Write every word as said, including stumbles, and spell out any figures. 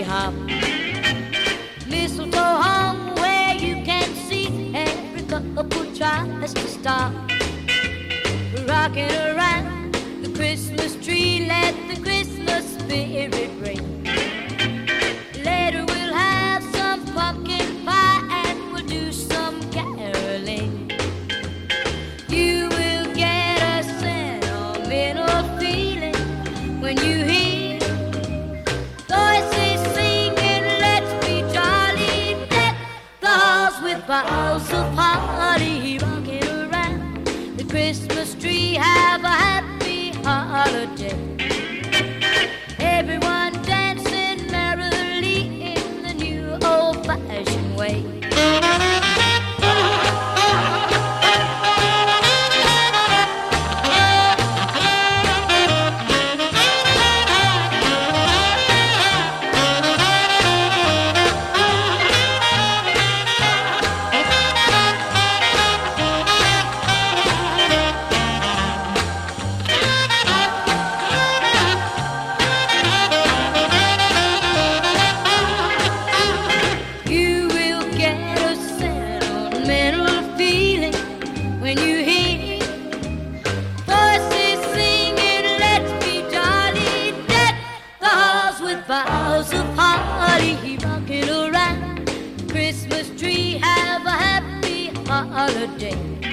top. Mistletoe hung where you can see every couple tries to stop. Rocking around the Christmas tree, let the Christmas spirit ring. Later we'll have some pumpkin pie and we'll do some caroling. You will get a sentimental feeling when you hear voices singing, let's be jolly, deck the halls with boughs of holly. Rocking around the Christmas tree, have a happy holiday. Everyone dancing merrily in the new old-fashioned way. When you hear voices singing, let's be jolly, deck the halls with boughs of holly. Rocking around the Christmas tree, have a happy holiday.